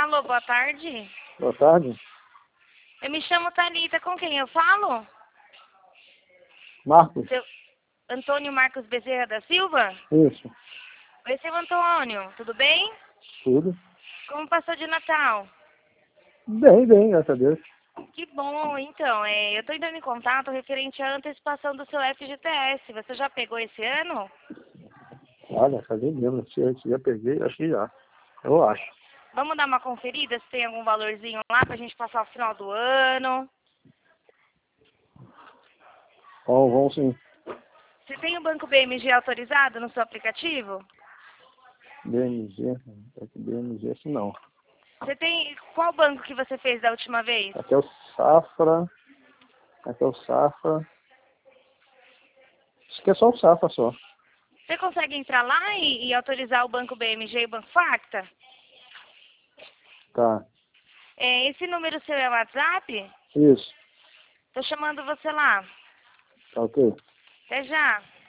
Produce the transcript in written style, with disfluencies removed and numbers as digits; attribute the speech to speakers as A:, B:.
A: Alô, boa tarde.
B: Boa tarde.
A: Eu me chamo Thalita, com quem eu falo?
B: Marcos?
A: Seu Antônio Marcos Bezerra da Silva?
B: Isso.
A: Oi, seu Antônio, tudo bem?
B: Tudo.
A: Como passou de Natal?
B: Bem, graças a Deus.
A: Que bom, então, eu estou entrando em contato referente à antecipação do seu FGTS. Você já pegou esse ano?
B: Olha, cadê mesmo? Se já peguei, acho que já. Eu acho.
A: Vamos dar uma conferida se tem algum valorzinho lá pra gente passar o final do ano.
B: Vamos sim.
A: Você tem o Banco BMG autorizado no seu aplicativo?
B: BMG, BMG, assim não.
A: Você tem... Qual banco que você fez da última vez?
B: Aqui é o Safra. Aqui é o Safra. Acho que é só o Safra só.
A: Você consegue entrar lá e autorizar o Banco BMG e o Banco Facta?
B: Tá.
A: Esse número seu é o WhatsApp?
B: Isso.
A: Tô chamando você lá.
B: Tá ok.
A: Até já.